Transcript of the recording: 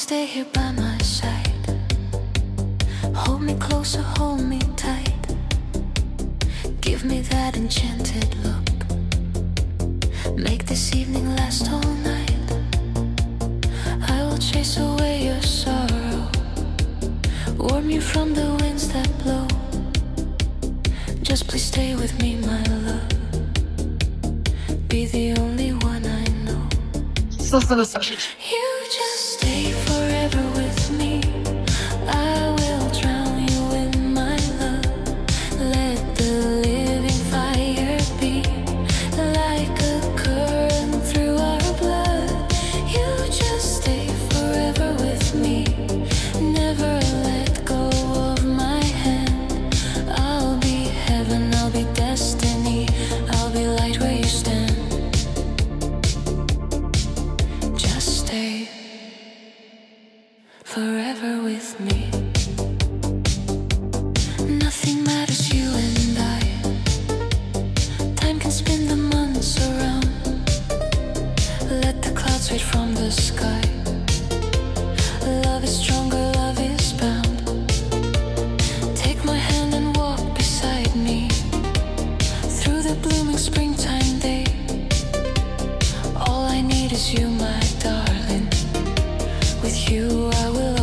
stay here by my side. Hold me closer, hold me tight. Give me that enchanted look. Make this evening last all night. I will chase away your sorrow, warm you from the winds that blow. Just please stay with me, my love. Be the only one I know. You just stay forever with me. I will drown you in my love. Let the living fire be like a current through our blood. You just stay forever with me. Never let go of my hand. I'll be heaven, I'll be destiny. I'll be light where you stand. Just stay forever with me. Nothing matters, you and I. Time can spin the months around. Let the clouds fade from the sky. Love is stronger, love is bound. Take my hand and walk beside me through the blooming springtime day. All I need is you, my darling. With you I will